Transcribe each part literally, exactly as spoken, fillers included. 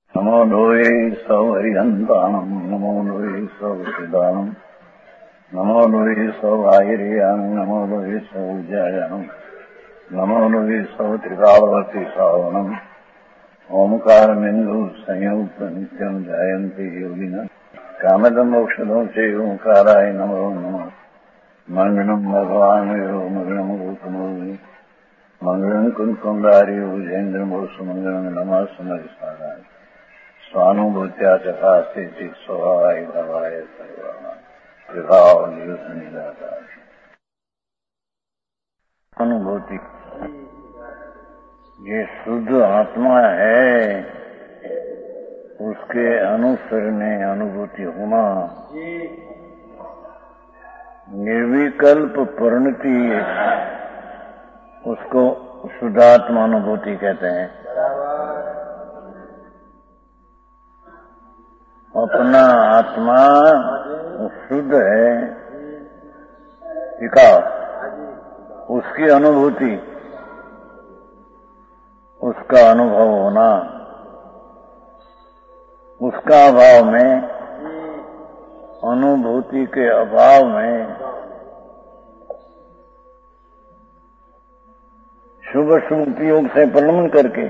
नमो लोये सौहरिहन्ताणम् नमो लोये सौसिदानम् नमो लोये सौभागिर्यानम् नमो लोये सौज्यायानम् नमो लोये सौत्रिकावती सावनम् ओंकारमिन्दु संयुक्त नित्यम् जायन्ति योगिनः कामदम् मोक्षदम् च ओंकाराय नमो नमः मङ्गलम् भगवान् यो मङ्गलम् गौतमोऽग्नि मङ्गलम् कुन्कुण्डारि भुजेन्द्रमोसु मङ्गलम् नमः समरिसाराय स्वानुभूत्या चकास्ते स्वभावाय भवाय सर्वाः अनुभूति ये शुद्ध आत्मा है उसके अनुसर में अनुभूति होना निर्विकल्प परिणति उसको शुद्धात्मा अनुभूति कहते हैं। अपना आत्मा शुद्ध है टिका उसकी अनुभूति उसका अनुभव होना उसका अभाव में अनुभूति के अभाव में शुभ शुभ उपयोग से परिणमन करके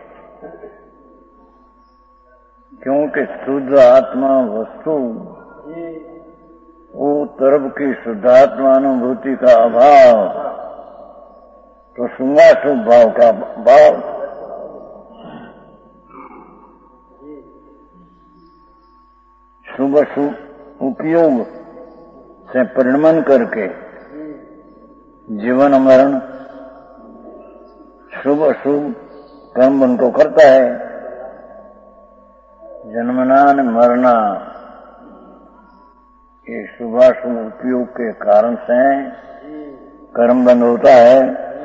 क्योंकि शुद्ध आत्मा वस्तु वो तरफ की शुद्धात्मा अनुभूति का अभाव तो शुभाशुभ भाव का भाव शुभ शुभ उपयोग से परिणमन करके जीवन मरण शुभ अशुभ कर्म उनको करता है। जन्मना न मरना ये शुभाशुभ उपयोग के कारण से कर्म बंद होता है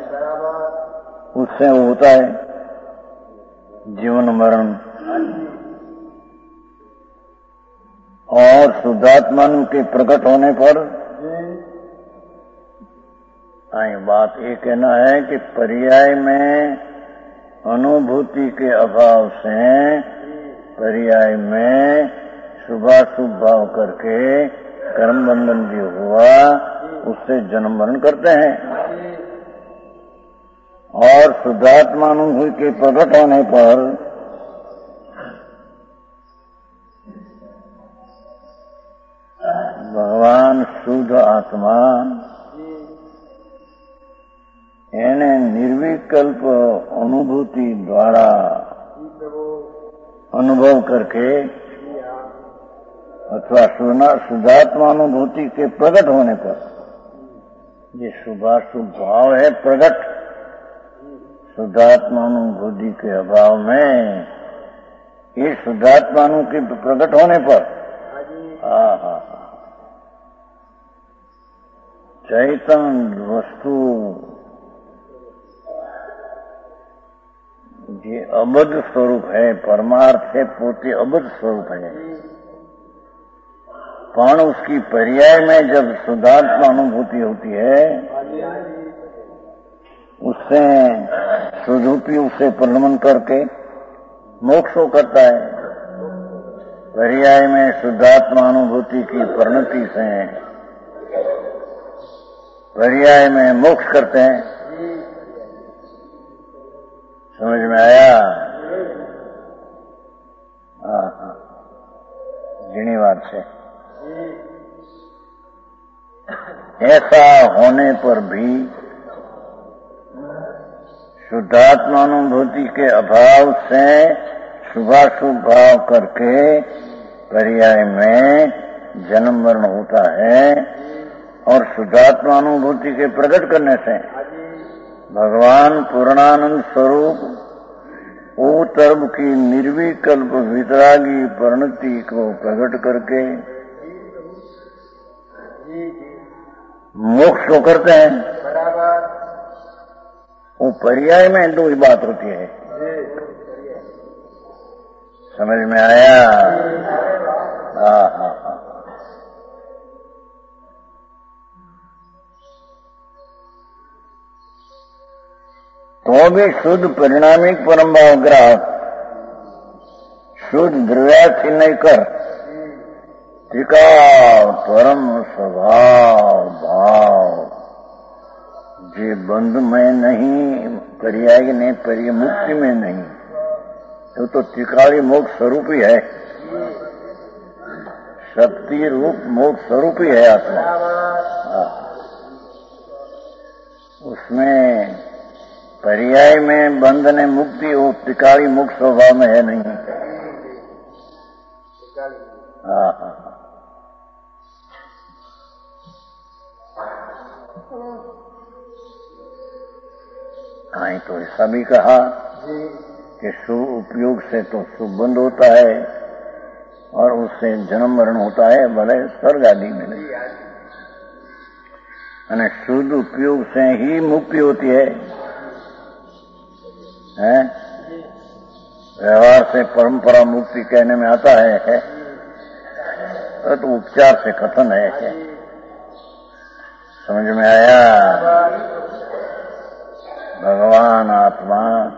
उससे होता है जीवन मरण। और शुद्धात्मा के प्रकट होने पर आई बात ये कहना है कि पर्याय में अनुभूति के अभाव से पर्याय में शुभाशुभ भाव करके कर्म बंधन जो हुआ उससे जन्म मरण करते हैं। और शुद्धात्मा अनुभूति के प्रकट होने पर भगवान शुद्ध आत्मा એને निर्विकल्प अनुभूति द्वारा अनुभव करके अथवा शुद्धात्मा अनुभूति के प्रकट होने पर ये शुभाशुभ भाव है प्रकट शुद्धात्मा अनुभूति के अभाव में ये शुद्धात्मा के प्रकट होने पर हाँ हाँ चैतन्य वस्तु ये अबद्ध स्वरूप है परमार्थ है पोते अबद्ध स्वरूप है पण उसकी पर्याय में जब शुद्धात्मा अनुभूति होती है उससे शुद्धूपी उससे परिणमन करके मोक्ष करता है। पर्याय में शुद्धात्मा अनुभूति की परिणति से पर्याय में मोक्ष करते हैं। समझ में आया? हाँ हाँ घनी बात है। ऐसा होने पर भी शुद्धात्मा अनुभूति के अभाव से शुभाशुभ भाव करके पर्याय में जन्म मरण होता है। और शुद्धात्मा अनुभूति के प्रकट करने से भगवान पूर्णानंद स्वरूप वो तरफ की निर्विकल्प वितरागी परिणति को प्रकट करके मोक्ष को करते हैं। वो पर्याय में दो ही बात होती है। समझ में आया? हाँ हाँ हाँ तो भी शुद्ध परिणामिक परम भाव ग्राहक શુદ્ધ દ્રવ્યાથી નહીં કર ત્રિકાળ પરમ સ્વભાવ ભાવ જે બંધ में नहीं पर्याय ने पर्य मुक्ति में नहीं तो तो त्रिकाली मोक्ष स्वरूप ही है, शक्ति रूप मोक्ष स्वरूप ही है आत्मा। उसमें पर्याय में बंध ने मुक्ति हो त्रिकाली मोक्ष स्वभाव में है नहीं। हाँ हाँ कहीं तो ऐसा भी कहा कि शुभ उपयोग से तो शुभ बंद होता है और उससे जन्म मरण होता है, भले स्वर्ग आदि मिले, અને शुद्ध उपयोग से ही मुक्ति होती है, है? व्यवहार से परंपरा मुक्ति कहने में आता है, है? तो उपचार से कथन है, है? समझ में आया? भगवान आत्मा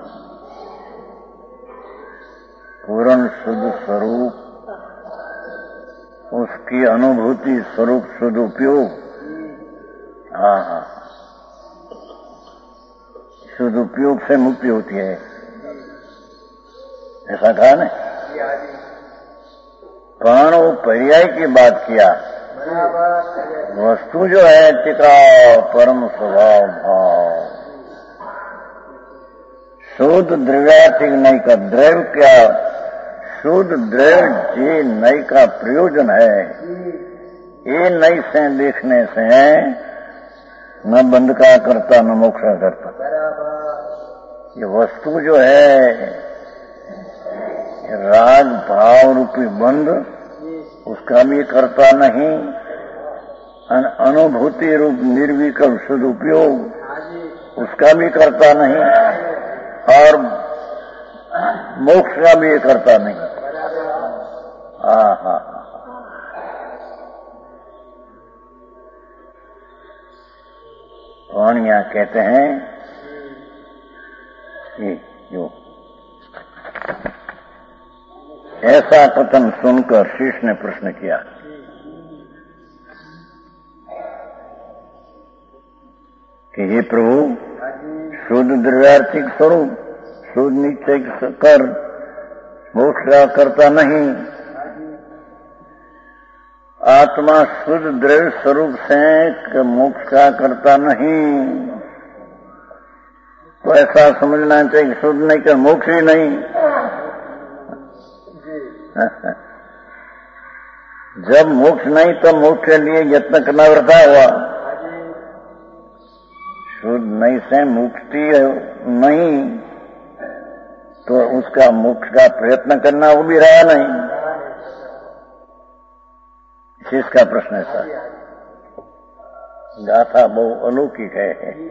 पूर्ण शुद्ध स्वरूप, उसकी अनुभूति स्वरूप शुद्ध उपयोग। हाँ हाँ शुद्ध उपयोग से मुक्ति होती है, ऐसा कहा ना। पण वो पर्याय की बात किया, वस्तु जो है टिकाऊ परम स्वभाव भाव शुद्ध द्रव्यार्थिक नई का द्रव्य क्या, शुद्ध द्रव्य जी नई का प्रयोजन है। ये नई से देखने से न बंध का करता न मोक्ष का करता। ये वस्तु जो है राग भाव रूपी बंध, उसका भी करता नहीं, अनुभूति रूप निर्विकल्प शुद्ध उपयोग उसका भी करता नहीं, और मोक्ष का भी ये करता नहीं। हाँ हाँ कौन यहाँ कहते हैं कि जो ऐसा कथन सुनकर शिष्य ने प्रश्न किया कि हे प्रभु, शुद्ध द्रव्यार्थिक स्वरूप शुद्ध निश्चय कर मोक्ष का करता नहीं, आत्मा शुद्ध द्रव्य स्वरूप से मोक्ष का करता नहीं, तो ऐसा समझना चाहिए शुद्ध नहीं कर मोक्ष ही नहीं। जब मोक्ष नहीं तो मोक्ष के लिए यत्न करना वृथा हुआ। शुद्ध नहीं से मुक्ति नहीं तो उसका मोक्ष का प्रयत्न करना वो भी रहा नहीं। इसका प्रश्न ऐसा गाथा बहु अलौकिक है,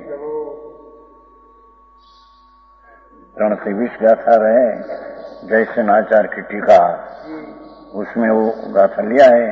त्रण से बीस गाथा रहे जैसे नाचार की टीका, उसमें वो गाथा लिया है।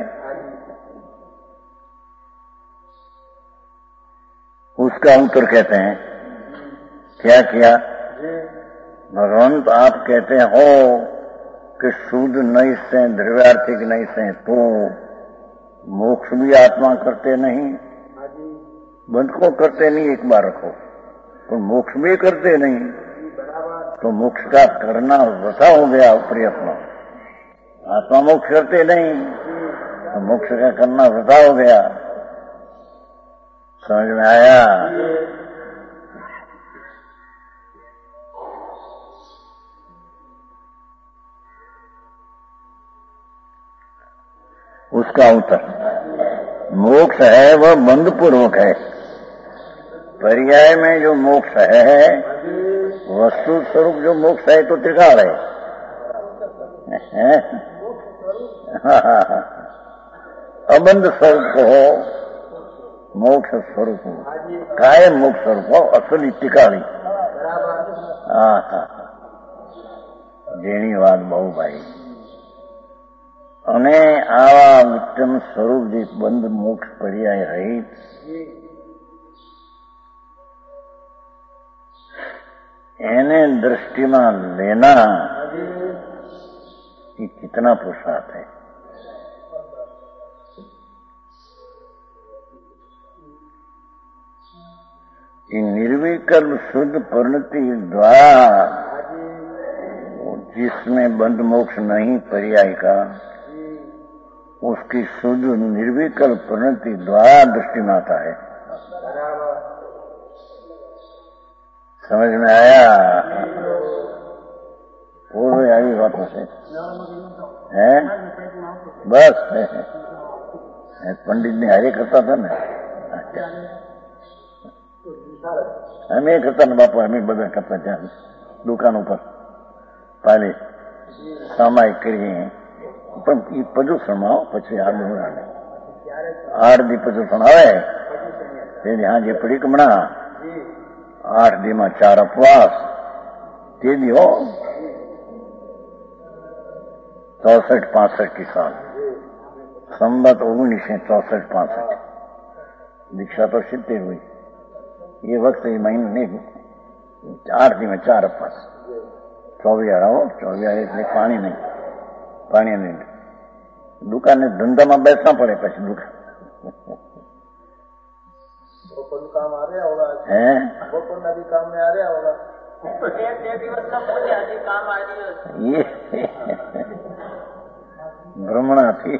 उसका उत्तर कहते हैं क्या किया, भगवंत आप कहते हो कि शुद्ध नहीं से द्रव्यार्थिक नहीं से तो मोक्ष भी आत्मा करते नहीं, बंध को करते नहीं, एक बार रखो, तो मोक्ष भी करते नहीं, तो मोक्ष का करना वृथा हो गया प्रयत्न। आत्मा मोक्ष करते नहीं तो मोक्ष का करना वृथा हो गया। समझ में आया? उसका उत्तर मोक्ष है वह बंध पूर्वक है। पर्याय में जो मोक्ष है, वस्तु स्वरूप जो मोक्ष है तो त्रिकाल है। अबंध स्वरूप को हो, मोक्ष स्वरूप हो, कायम मोक्ष स्वरूप हो, असली त्रिकाली। हाँ हाँ जेनी વાત બહુ ભાઈ, અને આવા ઉત્તમ સ્વરૂપ જે બંધ મોક્ષ પર્યાય રહિત એને દ્રષ્ટિમાં લેના कि कितना पुरुषार्थ है। कि निर्विकल्प शुद्ध परिणति द्वारा जिसमें बंध मोक्ष नहीं पर्याय का, उसकी शुद्ध निर्विकल्प परिणति द्वारा दृष्टि में आता है। समझ में आया? पूर्व आई बातों से है बस है, है। पंडित ने हरे करता था ना, हमें करता ना बापू, हमें बदल करता था दुकानों पर पहले सामायिक करिए પણ એ પ્રદૂષણ માં પછી આડું આઠ દી પ્રદૂષણ આવે તેની હાજે પરિક્રમણા, આઠ દી માં ચાર ઉપવાસ, તે દી હો चौसठ पांसठ की साल संबत ओगनीस चौसठ पांसठ दीक्षा तो सिद्धि हुई। ये वक्त ये महीने नहीं, आठ दिन में चार उपवास, चौबियारा हो चौबियारा એટલે પાણી નહીં, પાણી નહીં, દુકાને ધંધામાં બેસવા પડે પછી દુકાન કામ આ રહ્યા હોगा હે બપોરના भी काम में आ रहा होगा एक डेढ़ दिवस का पूजा जी काम आ रही है ये भ्रमणा थी।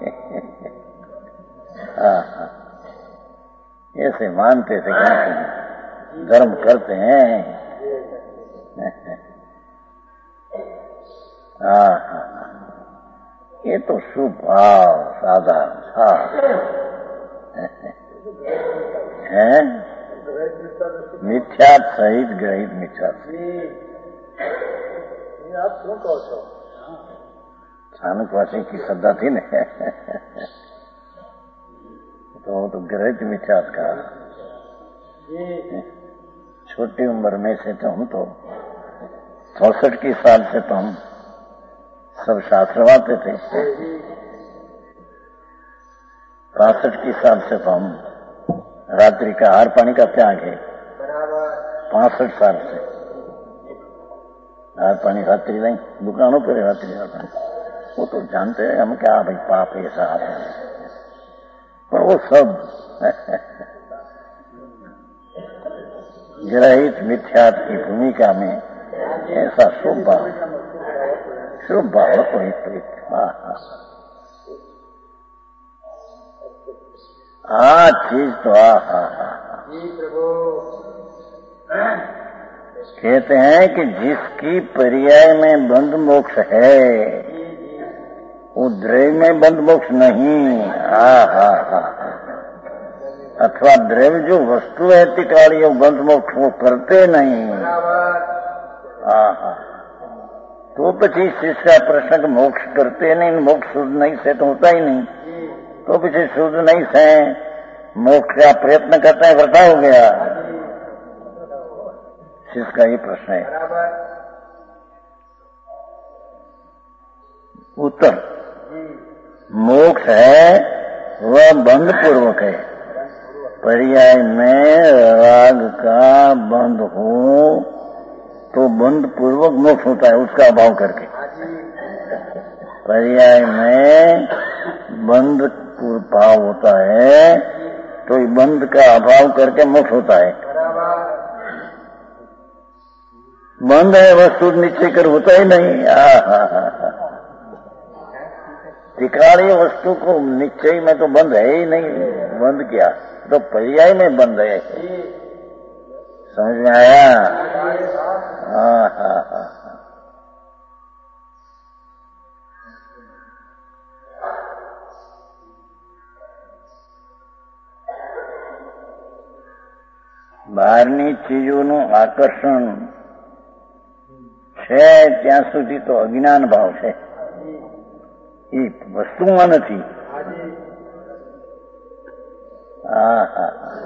ऐसे मानते थे क्या धर्म करते हैं। हाँ ये तो शुभ भाव साधारण था है, मिथ्या सहित ग्रहित मिथ्या। आप क्यों कहो છો? चाणक्यवासी की श्रद्धा थी न तो वो तो ग्रहित मिथ्या का। छोटी उम्र में से तो हम तो चौसठ की साल से तो हम सब शास्त्र वाते थे, बासठ की साल से तो हम रात्रि का आहार पानी का त्याग है, पांसठ साल से आहार पानी रात्रि नहीं, दुकानों पर रात्रि आता है। वो तो जानते हैं हम क्या भाई पाप ऐसा आता है, पर वो सब ग्रहित मिथ्यात की भूमिका में ऐसा शुभ भाव, शुभ भाव तो हित आ चीज तो आ हा कहते हैं कि जिसकी पर्याय में बंध मोक्ष है वो द्रव्य में बंध मोक्ष नहीं। हा हा हा अथवा द्रव्य जो वस्तु है तिकाड़ी वो बंध मोक्ष वो करते नहीं। हा हा तो પછી शिष्य प्रश्न मोक्ष करते नहीं, मोक्ष शुद्ध नहीं से तो होता ही नहीं, तो पीछे शुद्ध नहीं से मोक्ष का प्रयत्न करते हैं, वृथा हो गया। इसका ही प्रश्न है। उत्तर मोक्ष है वह बंध पूर्वक है। पर्याय में राग का बंध हो तो बंध पूर्वक मोक्ष होता है, उसका अभाव करके। पर्याय में बंध भाव होता है तो बंध का अभाव करके मोक्ष होता है। बंध है वस्तु निश्चय कर होता ही नहीं। टिकाड़ी वस्तु को निश्चय में तो बंध है ही नहीं, बंध क्या तो पर्याय में बंध है। समझ में आया? हाँ हाँ हाँ બહારની ચીજોનું આકર્ષણ છે ત્યાં સુધી તો અજ્ઞાન ભાવ છે, એ વસ્તુમાં નથી। હા હા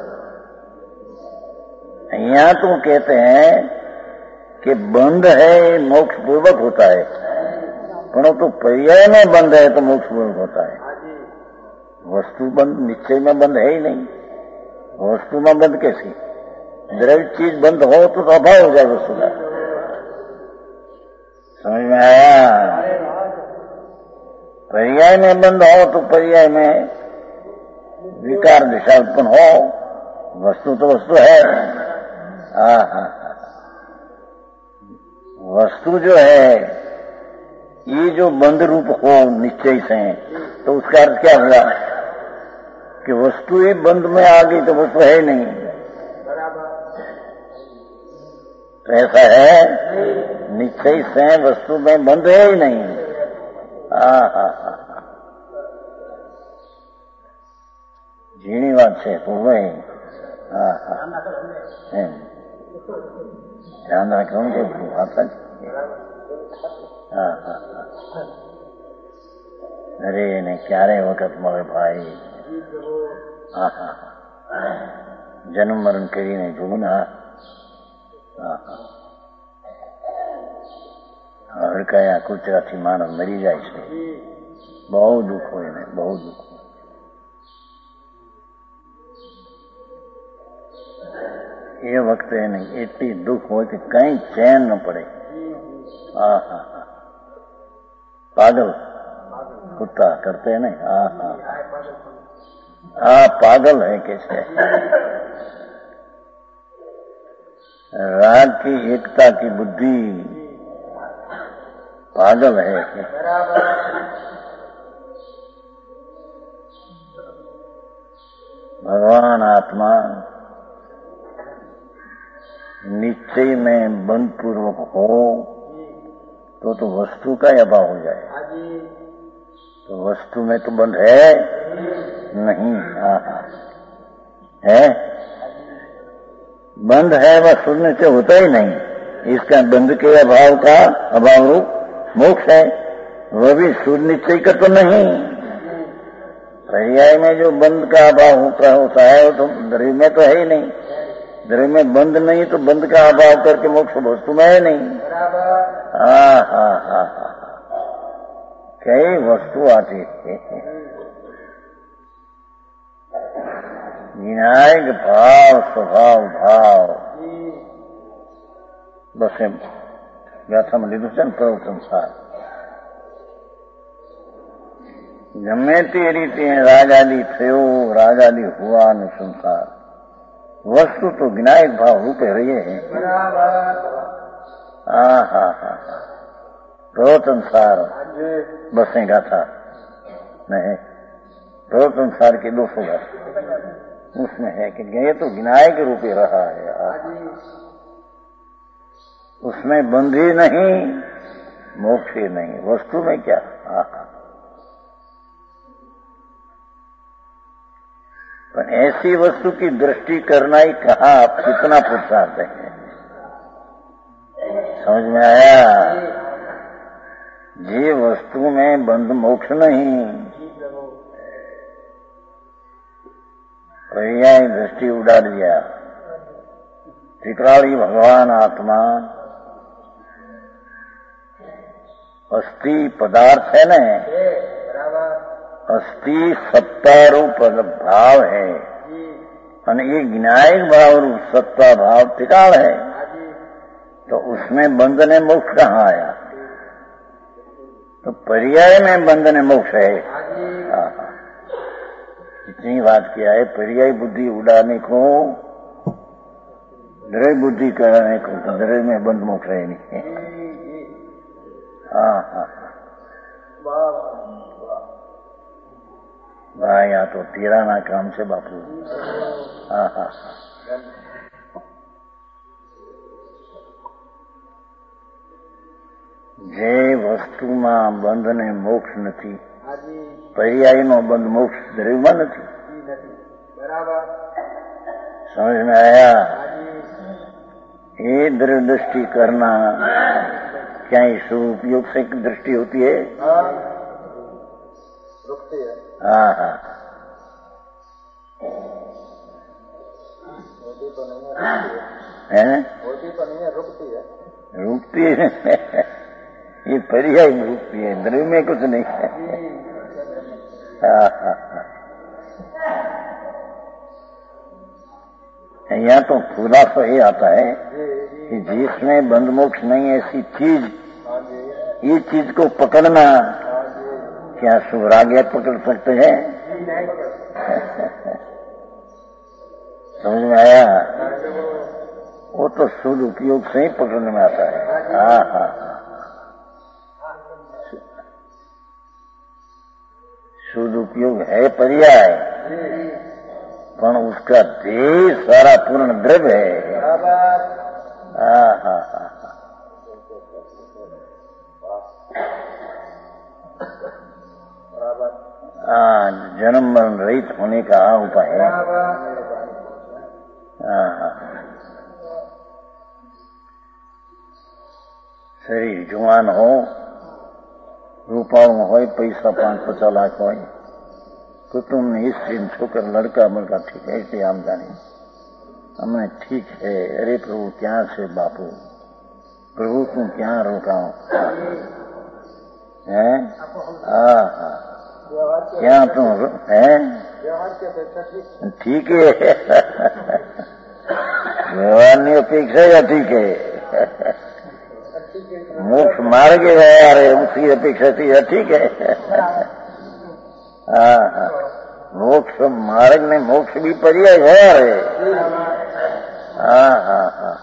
यहाँ तो कहते हैं कि बंध है मोक्ष पूर्वक होता है, परंतु पर्याय में बंध है तो मोक्ष पूर्वक होता है। वस्तु बंध निश्चय में बंध है ही नहीं, वस्तु में बंध कैसी? द्रव्य चीज बंद हो तो अभाव हो जाए वस्तु का। समझ में आया? पर्याय में बंद हो तो पर्याय में विकार दिशा उत्पन्न हो। वस्तु तो वस्तु है। हाँ हाँ वस्तु जो है ये जो बंद रूप हो निश्चय से, तो उसका अर्थ क्या हुआ कि वस्तु ही बंद में आ गई तो वस्तु है नहीं। तो ऐसा है निश्चय से वस्तु में बंद है ही नहीं। हाँ हाँ हाँ झीणी बात है पूर्व ही। हाँ हाँ ध्यान रखो उनको बात है। हाँ हाँ अरे ने क्यारे वक्त મળે ભાઈ। હા હા જન્મ મરણ કરીને જોના। હા હા હડકાયા કૂતરાથી માનવ મરી જાય છે। બહુ દુઃખ હોય ને બહુ દુઃખ હોય। એ વખતે એને એટલી દુઃખ હોય કે કઈ ચેન ન પડે। હા હા पागल कुत्ता करते हैं नहीं। हाँ हाँ हाँ पागल है कैसे। राग की एकता की बुद्धि पागल है। भगवान आत्मा निश्चय में बंध पूर्वक हो तो तो वस्तु का अभाव हो जाए। तो वस्तु में तो बंध है नहीं। हाँ है बंध है वह शून्य से होता ही नहीं। इसका बंध के अभाव का अभाव रूप मोक्ष है। वह भी शून्य निश्चय का तो नहीं। पर्याय में जो बंध का अभाव होता होता है वो तो द्रव्य में तो है ही नहीं। द्रव्य में बंध नहीं तो बंध का अभाव करके मोक्ष वस्तु में है नहीं। हाँ हाँ हाँ हाँ कई वस्तु आती है। विनायक भाव स्वभाव भाव बस व्याख्या में લીધું છે ને પ્રભુ સંસાર ગમે તે રીતે રાગાદી થયો રાગાદી હોવાનું સંસાર वस्तु तो विनायक भाव रूपे रही है। हाँ हाँ हाँ रो संसार बसेगा था नहीं रो संसार के दो सौ उसमें है कि ये तो विनायक रूपे रहा है। उसमें बंधी नहीं मोक्ष नहीं वस्तु में क्या। हाँ हाँ पर ऐसी वस्तु की दृष्टि करना ही कहा आप कितना पुरुषार्थ है। समझ में आया। ये वस्तु में बंध मोक्ष नहीं पर्याय दृष्टि उड़ा दिया। त्रिकाली भगवान आत्मा अस्थि पदार्थ है न अस्थि सत्ता रूप भाव है और ये विनायक भाव रूप सत्ता भाव त्रिकाल है। तो उसमें बंधन मोक्ष कहाँ आया। तो पर्याय में बंधन मोक्ष है। इतनी बात किया है। पर्याय बुद्धि उड़ाने को द्रव्य बुद्धि कराने को तो द्रव्य में बंध मोक्ष है नहीं। हाँ हाँ भाई यहाँ तो तेरा ना काम से बापू। हाँ हाँ જે વસ્તુમાં બંધ ને મોક્ષ નથી પર્યાયનો બંધ મોક્ષ દ્રવ્યમાં નથી। समझ में आया। ये द्रव्य दृष्टि करना क्या इस उपयोग से दृष्टि होती है। रुकती है। हाँ हाँ होती तो नहीं है। होती तो नहीं है रुकती है। रुकती है ये पर्याय में रुकती है द्रव्य में कुछ नहीं है। हाँ हाँ हाँ यहाँ तो खुलासा ये आता है कि जिसमें बंध मोक्ष नहीं ऐसी चीज ये चीज को पकड़ना क्या सुराग पकड़ सकते हैं? समझ में आया? वो तो शुद्ध उपयोग से ही पकड़ने में आता है। हाँ हाँ हाँ, शुद्ध उपयोग है पर्याय, पर उसका देह सारा पूर्ण द्रव्य है। हाँ हाँ हाँ, हाँ, जन्म मरण रहित होने का उपाय है। हाँ हाँ, शरीर जुआन हो, रूपाओं हो, पैसा पांच पचास लाख हो, कुटुंब में स्त्री छोकर लड़का मड़का ठीक है, ऐसे हम जाने हमने ठीक है। अरे प्रभु क्या से बापू, प्रभु तुम क्या रोकाओ है? हाँ हाँ, क्या तुम है? ठीक है, व्यवहार नहीं अपेक्षा या ठीक है? मोक्ष मार्ग है यार, उसकी अपेक्षा थी या ठीक है? हाँ हाँ, मोक्ष मार्ग में मोक्ष भी पर्याय है यार। हाँ हाँ हाँ,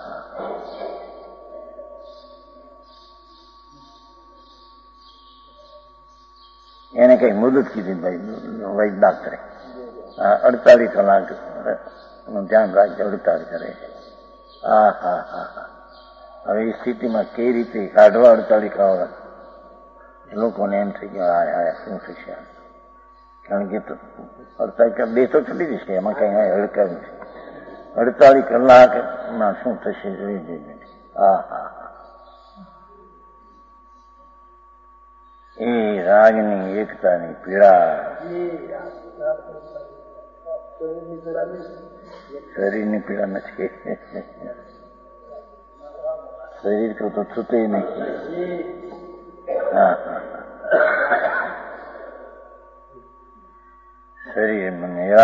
એને કઈ મુદત કીધી ભાઈ વૈદ ડોક્ટરે, અડતાલીસ કલાક ધ્યાન રાખજે, અડતાલીસ કરે. હા હા હા હા, હવે એ સ્થિતિમાં કઈ રીતે કાઢવા અડતાલીસ ખાવા? લોકોને એમ થઈ ગયું આ આ શું થશે, કારણ કે અડતાલીસ બે તો ચડી જશે, એમાં કઈ હડકાયું છે. અડતાલીસ કલાકમાં શું થશે જોઈ જોઈએ. હા હા, એ રાગની એકતાની પીડા, શરીરની પીડા નથી. શરીર को तो छूते ही नहीं. हाँ हाँ, शरीर में मेरा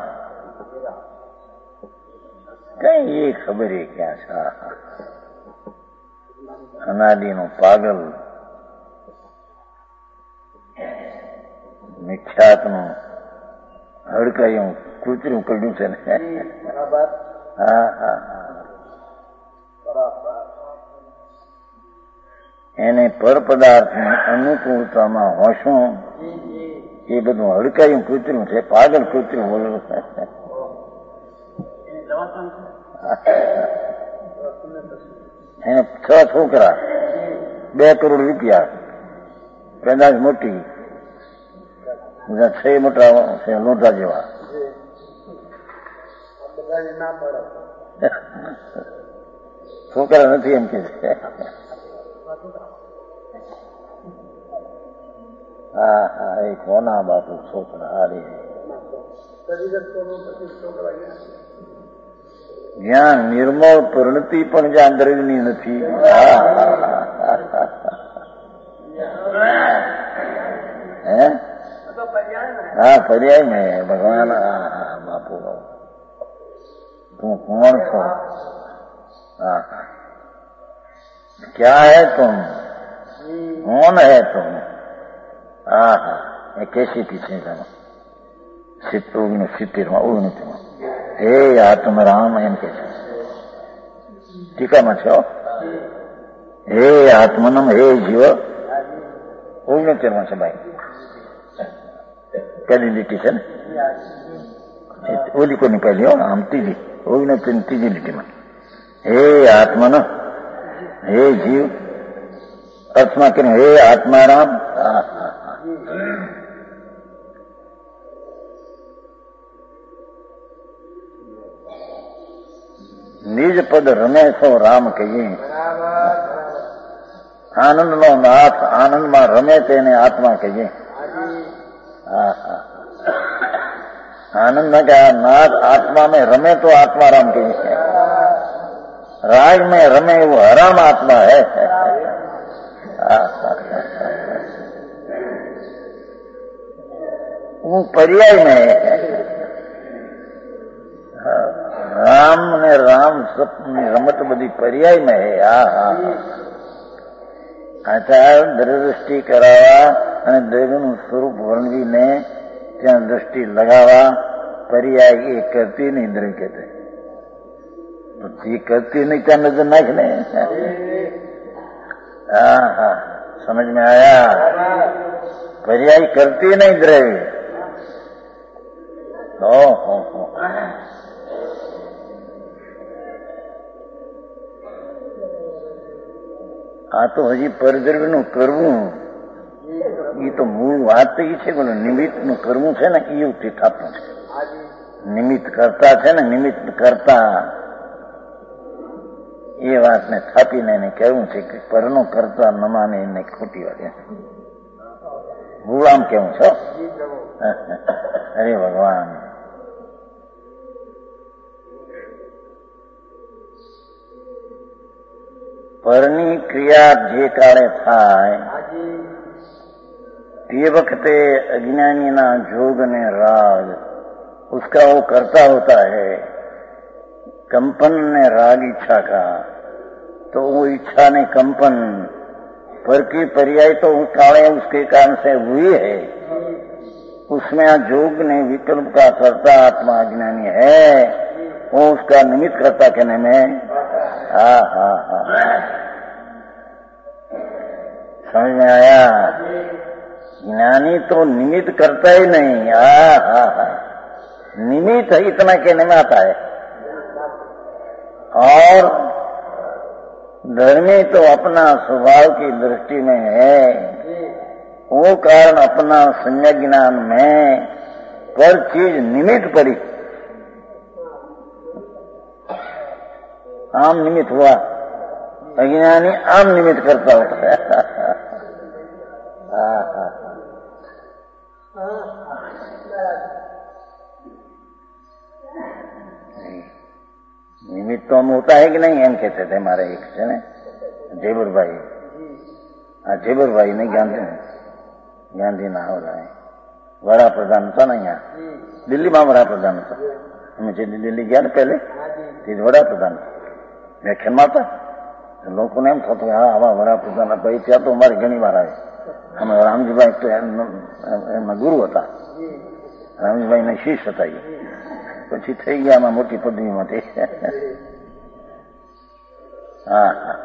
कई ये खबर है क्या था, अनादि नो पागल મિથ્યાત્મનું હડકાયું કૂતરું કર્યું છે ને. હા હા હા, એને પર પદાર્થની અનુકૂળતામાં હોશું, એ બધું હડકાયું કૂતરું છે, પાગલ કૂતરું બોલવું. એને છ છોકરા, બે કરોડ રૂપિયા, પેદાશ મોટી, છ મોટા લોટા જેવા. છોકરા નથી એમ કે છે. હા હા, એ કોના બાપુ છોકરા હારી. જ્યાં નિર્મળ પરિણતિ પણ જ્યાં દ્રવ્યની નથી. હે हाँ, पर्याय में भगवान. हाँ हाँ बापू, तुम कौन हो? हाँ हाँ, क्या है तुम, कौन है तुम? हाँ हाँ, ये कैसी पीछे जाना सिद्धों सिद्धि ओगन हे आत्म राम एम के टीका में छो, हे आत्मनम हे जीव ओगन तेरवा છે ભાઈ. पहली लिटी है ओली को निकाली हो, हम तीजी ओगी ने तीजी लिटी में हे आत्मा न हे जीव, अर्थमा के हे आत्मा राम. निज पद रमे सो राम कहिए, आनंद नो नाथ आनंद में रमे तेने आत्मा कहिए. हाँ हाँ, आनंद का नाथ आत्मा में रमे तो आत्मा राम की है, राग में रमे वो हराम आत्मा है. वो पर्याय में है. राम ने राम सब रमत बधी पर्याय में है. हाँ हाँ, अच्छा दृष्टि करावा અને દ્રવ્યનું સ્વરૂપ વર્ણવીને ત્યાં દ્રષ્ટિ લગાવવા પર્યાય એ કરતી નહીં દ્રવ્ય કહેતે. તો જે કરતી નહીં ત્યાં નજર નાખ ને. હા હા સમજ में आया. पर्याय करती नहीं द्रव्य. हो हो हो આ તો હજી પરદ્રવ્યનું કરવું એ તો મૂળ વાત એ છે. બોલો નિમિત્તનું કરવું છે ને એ તીઠાપણું છે. નિમિત્ત કરતા છે ને નિમિત્ત કરતા એ વાતને થાપીને એને કહેવું છે કે પરનો કરતા ન માને એને ખોટી વાત. હું આમ કેવું છો. અરે ભગવાન, પરની ક્રિયા જે કાળે થાય તે वक्त अज्ञानी ना जोग ने राग उसका वो करता होता है. कंपन ने राग इच्छा का, तो वो इच्छा ने कंपन पर की पर्याय तो उस काले उसके कारण से हुई है. उसमें जोग ने विकल्प का करता आत्मा अज्ञानी है, वो उसका निमित्त करता कहने में. हा हा हा समझ में आया. ज्ञानी तो निमित्त करता ही नहीं. हा हा हा निमित्त इतना कहने में आता है. और धर्मी तो अपना स्वभाव की दृष्टि में है, वो कारण अपना संज्ञा ज्ञान में पर चीज निमित्त पड़ी. आम निमित्त हुआ, अज्ञानी आम निमित्त करता होता है. निमित्त तो हम होता है कि नहीं, एम कहते थे हमारे एक से ने जेबर भाई. हाँ जेबर भाई नहीं गांधी गांधी ना हो रहा है. वड़ा प्रधान था ना यहाँ दिल्ली में. वड़ा प्रधान था. हमें दिल्ली गया ना पहले तीज वड़ा प्रधान व्याख्यान में था. लोगों ने एम था तो हाँ आवा वड़ा प्रधान भाई ત્યાં તો અમારી ઘણી વાર આવે. અમે રામજીભાઈ તો એમના ગુરુ હતા. રામજીભાઈ ના શિષ્ય હતા. પછી થઈ ગયા આમાં મોટી પદવીમાંથી. હા હા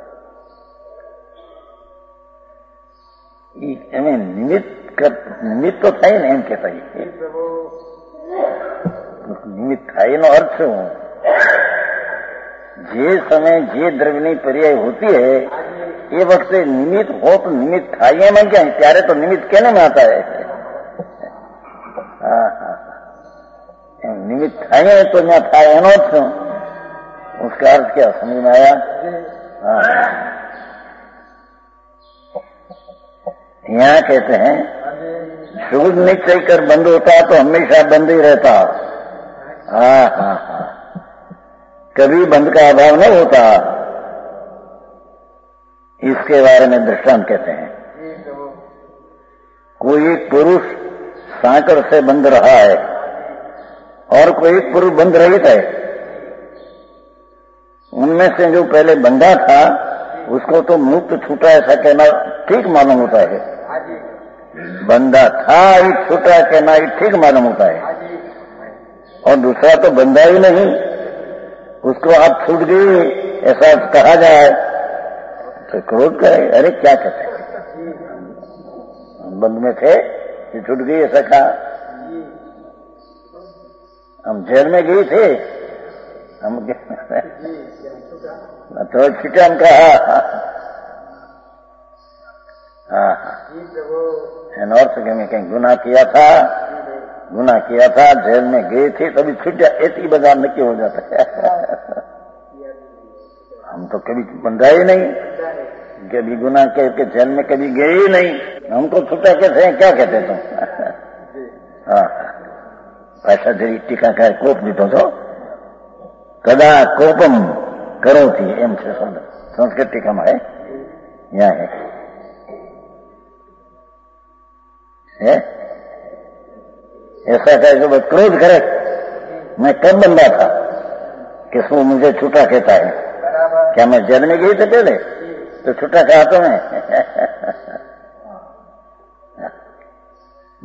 એમે નિમિત્ત નિમિત્ત તો થાય ને એમ કેતા. નિમિત્ત થાય એનો અર્થ શું? જે સમય જે દ્રવ્યની પર્યાય હોતી है એ વખતે નિમિત્ત હો તો નિમિત્ત થાય એમાં ક્યાં? ત્યારે તો નિમિત્ત કેને में आता है. હા હા निमित्त थाए तो मैं था एनो छू. उसका अर्थ क्या समझ में आया? हाँ यहाँ कहते हैं शुद्ध निश्चय कर बंद होता तो हमेशा बंद ही रहता. हाँ हाँ हाँ कभी बंद का अभाव नहीं होता. इसके बारे में दृष्टांत कहते हैं. कोई पुरुष सांकड़ से बंध रहा है और कोई पुरुष बंध रहित है. उनमें से जो पहले बंधा था उसको तो मुक्त छूटा ऐसा कहना ठीक मालूम होता है. बंधा था ही छूटा कहना ही ठीक मालूम होता है. और दूसरा तो बंधा ही नहीं, उसको आप छूट गई ऐसा कहा जाए तो क्रोध करे. अरे क्या कहते हैं, बंद में थे कि छूट गई ऐसा कहा. हम जेल में गए थे हम तो छुट्टा हम कहा. हाँ एन और से मैं कहीं गुनाह किया था गुनाह किया था जेल में गए थे तभी छुट्टा. ऐसी बाजार नक्की हो जाता है. हम तो कभी बंधा ही नहीं, कभी गुनाह करके जेल में कभी गए ही नहीं. हमको छुट्टा कहते हैं. क्या कहते तुम? हाँ પાછા જરી ટીકાકાર કોપ લીધો છો. કદા કોપમ કરો थी એમ છે શબ્દ સંસ્કૃત ટીકામાં है. यहाँ है है ऐसा कहे जो क्रोध करे. मैं कब बंदा था किसको मुझे छूटा कहता है? क्या मैं जेल में गई थी पहले तो छूटा कहा तो मैं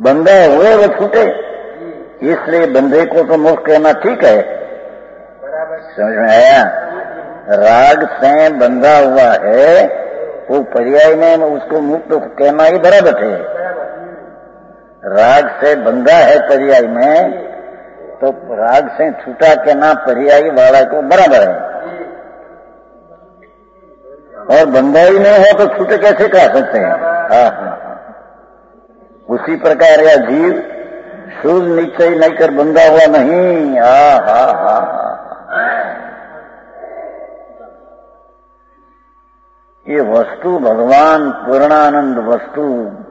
बंधा हुए वो छूटे, इसलिए बंधे को तो मुक्त कहना ठीक है। समझ में आया? राग से बंधा हुआ है वो पर्याय में उसको मुक्त कहना ही बराबर है। राग से बंधा है पर्याय में तो राग से छूटा कहना पर्याय वाला को बराबर है। और बंधा ही नहीं हो तो छूटे कैसे कह सकते हैं? हाँ हाँ हाँ। उसी प्रकार या जीव शुद्ध निश्चय नहीं कर बंधा हुआ नहीं। हाँ हाँ हाँ। ये वस्तु भगवान पूर्णानंद वस्तु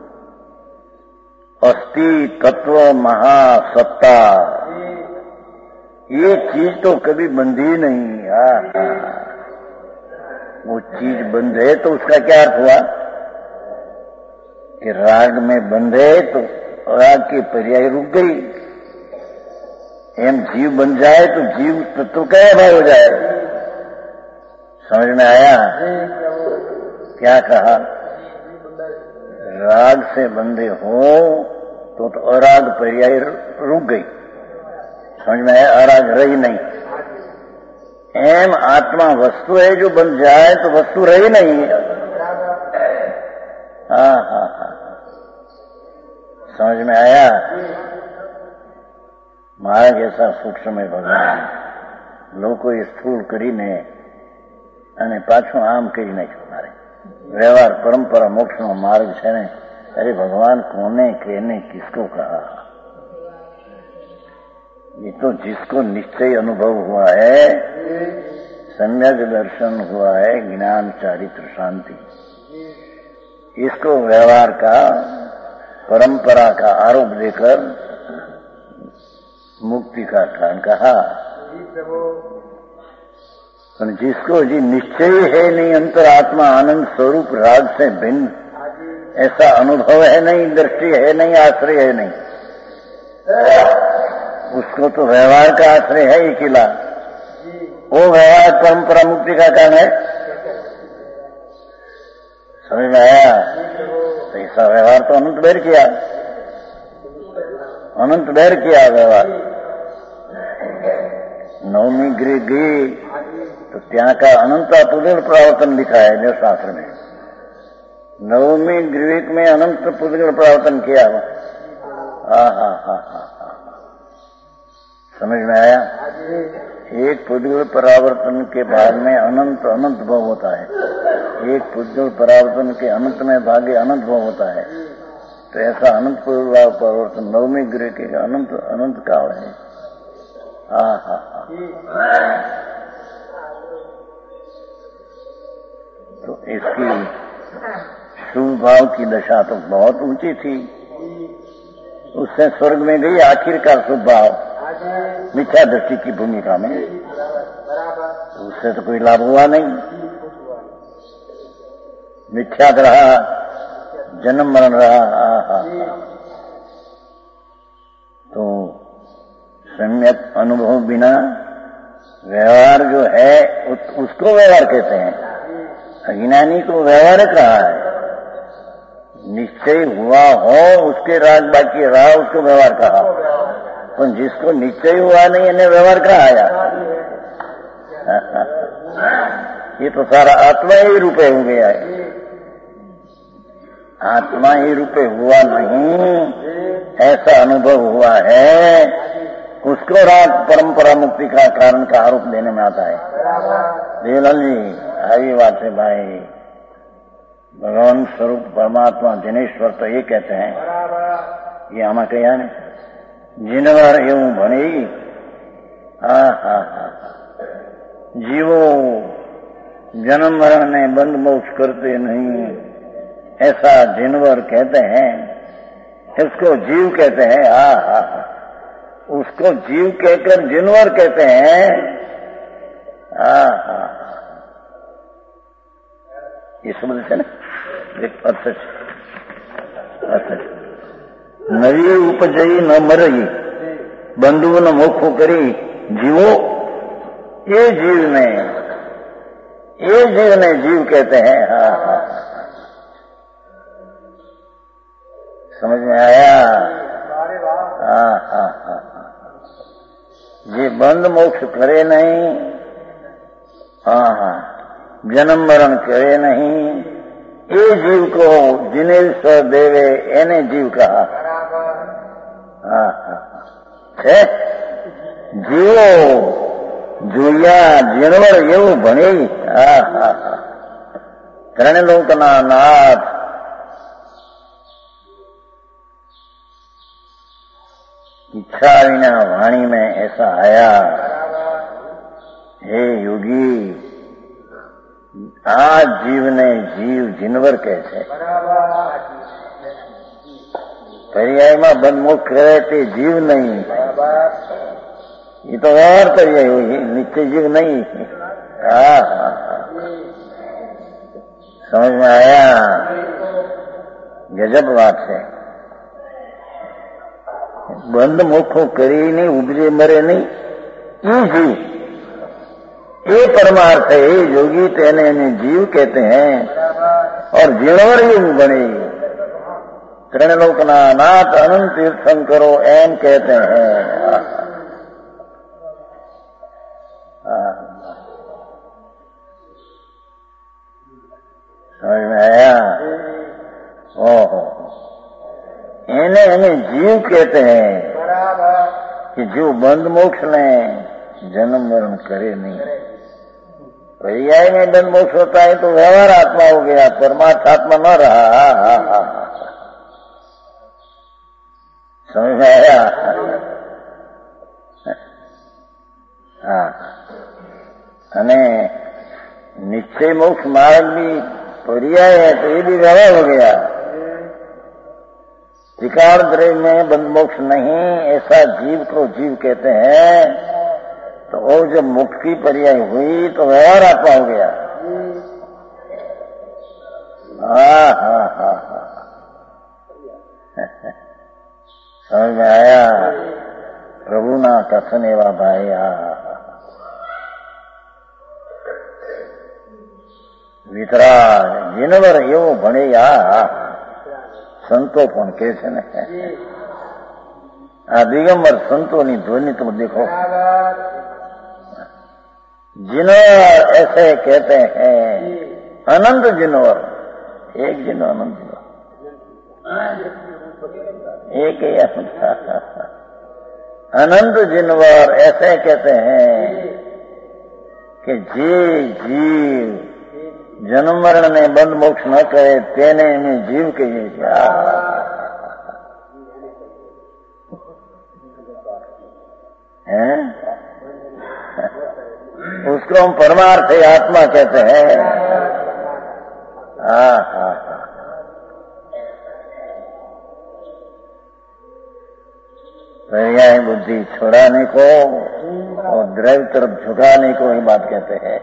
अस्थि तत्व महासत्ता, ये चीज तो कभी बंधी नहीं। हाँ हाँ। वो चीज बंधे तो उसका क्या अर्थ हुआ कि राग में बंधे तो राग की पर्याय रुक गई। एम जीव बन जाए तो जीव तत्व का अभाव हो जाए। समझ में आया? क्या कहा? राग से बंधे हो तो, तो अराग पर्याय रुक गई। समझ में आया? अराग रही नहीं। एम आत्मा वस्तु है जो बन जाए तो वस्तु रही नहीं है। हाँ हाँ हाँ। समझ में आया? महाराज ऐसा सूक्ष्म है भगवान। લોકો એ સ્થૂળ કરીને અને પાછું આમ કરી નાખ્યું મારે વ્યવહાર પરંપરા મોક્ષનો માર્ગ છે ને। અરે ભગવાન કોને કેને किसको कहा? ये तो जिसको निश्चय अनुभव हुआ है, सम्यक दर्शन हुआ है, ज्ञान चारित्र शांति, इसको व्यवहार का परंपरा का आरोप देकर मुक्ति का कारण कहा। तो जिसको जी निश्चय है नहीं, अंतरात्मा आनंद स्वरूप राग से भिन्न ऐसा अनुभव है नहीं, दृष्टि है नहीं, आश्रय है नहीं, उसको तो व्यवहार का आश्रय है ही किला। वो व्यवहार परंपरा मुक्ति का कारण है। समझ में आया? तो ऐसा व्यवहार तो अनंत बेर किया, अनंत बेर किया व्यवहार। नवमी गृह गई तो ત્યાં का अनंत पुदगल प्रवर्तन लिखा है जो शास्त्र में। नवमी गृह में अनंत पुदगल प्रवर्तन किया। हाँ हाँ हाँ हाँ हाँ। समझ में आया? एक पुद्गल परावर्तन के बाद में अनंत अनंत भाव होता है, एक पुद्गल परावर्तन के अनंत में भागे अनंत भाव होता है। तो ऐसा अनंत परावर्तन नवमी गृह के अनंत अनंत काल है। हाँ हाँ हाँ। तो इसकी शुभ भाव की दशा तो बहुत ऊंची थी, उससे स्वर्ग में गई आखिरकार शुभ भाव मिथ्या दृष्टि की भूमिका में। उससे तो कोई लाभ हुआ नहीं, मिथ्या रहा, जन्म मरण रहा। आहा। तो सम्यक अनुभव बिना व्यवहार जो है उसको व्यवहार कहते हैं। अज्ञानी को व्यवहार रहा है, निश्चय हुआ हो उसके राग बाकी रहा उसको व्यवहार कहा। पर जिसको निश्चय हुआ नहीं इन्हें व्यवहार कहा आया। ये तो सारा आत्मा ही रूपे हो गया है। आत्मा ही रूपे हुआ नहीं ऐसा अनुभव हुआ है, उसको राग परंपरा मुक्ति का कारण का आरोप देने में आता है। देवलाल जी आई बात है भाई, भगवान स्वरूप परमात्मा जिनेश्वर तो ये कहते हैं, ये आमा कहा ने जिनवर एवं भने। हाँ हाँ हाँ। जीवो जन्म मरण में बंद मोक्ष करते नहीं ऐसा जिनवर कहते हैं, उसको जीव कहते हैं। हाँ हाँ हाँ। उसको जीव कहकर जिनवर कहते हैं। हाँ हाँ। ये समझ से ना एक अर्थ अर्थ नरी उपजई न मरई बंधु न मोखो करी जीवो। ये जीव ने ये जीव ने जीव कहते हैं। हाँ हाँ। समझ में आया? बंध मोक्ष करे नहीं, हाँ हाँ जन्म मरण करे नहीं, ये जीव को जिनेश्वर देवे एने जीव कहा। हाँ हाँ है जीवो જોયા જીણવર એવું ભણે હા હા હા ત્રણે લોકના નાથ इच्छा विना वाणी में ऐसा आया। हे योगी आज जीव ने जीव जिनवर कहते पर्याय में बंधमुख करे ते जीव नहीं, ये तो और पर्याय हुई, नित्य जीव नहीं। हाँ समझ में आया? गजब बात है। बंद मुखों करी नहीं, उपजे मरे नहीं, ये जीव, ये परमार्थ है। ये योगी तेने इन्हें जीव कहते हैं और जीणवर युग बने त्रिलोकना नाथ अनंत तीर्थंकरो एम कहते हैं। समझ में आया? ओहो इन्हें इन्हें जीव कहते हैं कि जो बंद मोक्ष में जन्म मरण करे नहीं। पर्याय में बंद मोक्ष होता है तो व्यवहार आत्मा हो गया, परमात्मा न रहा। समझ में आया? हाँ अने निश्चय मोक्ष मार्ग भी पर्याय है तो ये भी व्यवहार हो गया। विकार द्रव्य में बंद मोक्ष नहीं, ऐसा जीव को जीव कहते हैं। तो वो जब मुक्त की पर्याय हुई तो व्यवहार आत्मा हो गया। हाँ हाँ हाँ हाँ समझ में आया? प्रभु ना कथन एवा भाई। वितराग जिनवर एवं भणे या संतो पण के छे ने आ दिगंबर संतों की ध्वनि तुम देखो। जिनवर ऐसे कहते हैं, अनंत जिनवर, एक जिनो अनंत जिनवर, एक ही अनंत जिनवर ऐसे कहते हैं कि जे जीव जन्म मरण में बंद मोक्ष न करे तेने में जीव कहिए। हैं? उसको हम परमार्थ आत्मा कहते हैं। हाँ हाँ हाँ पर्याय बुद्धि छोड़ाने को और द्रव्य तरफ झुकाने को ही बात कहते हैं।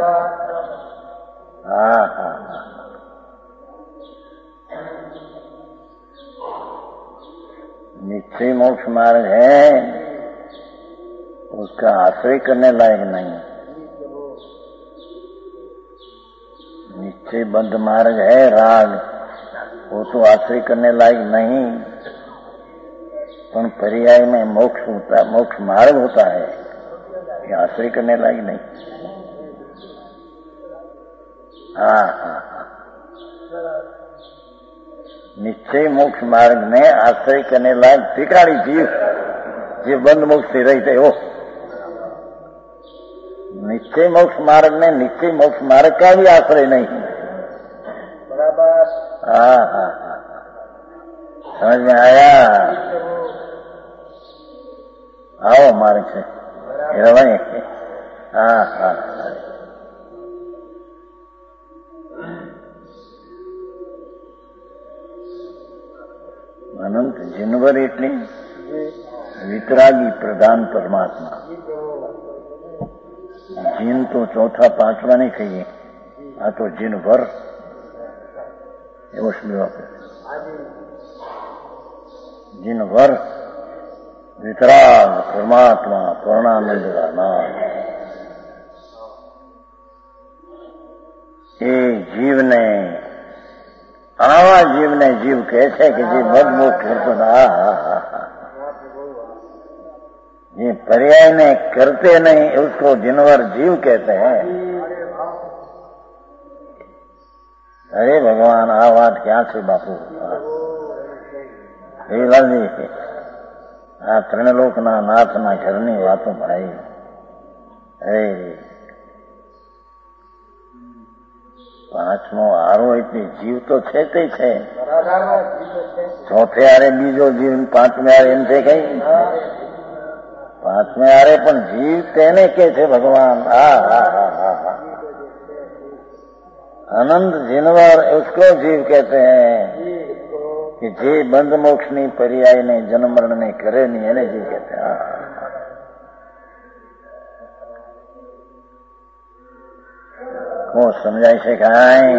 हाँ हाँ निश्चय मोक्ष मार्ग है, उसका आश्रय करने लायक नहीं। निश्चय बद्ध मार्ग है राग, वो तो आश्रय करने लायक नहीं। पर पर्याय में मोक्ष होता, मोक्ष मार्ग होता है, ये आश्रय करने लायक नहीं। हाँ हाँ निश्चय मोक्ष मार्ग में आश्रय करने लायक टिकाड़ी जीव जो बंद मोक्ष से रहते हो। निश्चय मोक्ष मार्ग में निश्चय मोक्ष मार्ग का भी आश्रय नहीं। बराबर। हाँ हाँ हाँ समझ में आया? आओ मार्ग से रवाई। हाँ हाँ अनंत जिनवर એટલે વિતરાગી પ્રધાન પરમાત્મા। જીન તો ચોથા પાંચમા નહીં કહીએ, આ તો જીનવર એવો શ્લોક આપે। જીનવર વિતરાગ પરમાત્મા પૂર્ણાનંદ નાથ। એ જીવને આવા જીવને જીવ કહે છે કે જે બદમુખ કરતો ये पर्याय ने करते नहीं, उसको जिनवर जीव कहते हैं। अरे भगवान, आ बात क्या છે બાપુ? એ લાગી આ ત્રણલોકના નાથના ઘરની વાતો ભણાઈ. અરે પાંચમો આરો એટલે જીવ તો છે તે છે, ચોથે આરે બીજો જીવ, પાંચમે આરે એમ છે કઈ? પાંचवें आरे पण जीव तेने के छे भगवान। हा हा हा हा हा अनंत जिनवर उसको जीव कहते हैं कि जे बंध मोक्ष नी पर्याय ने जन्म मरण ने करे नहीं, एने जीव कहते हैं। को समझाई से काई?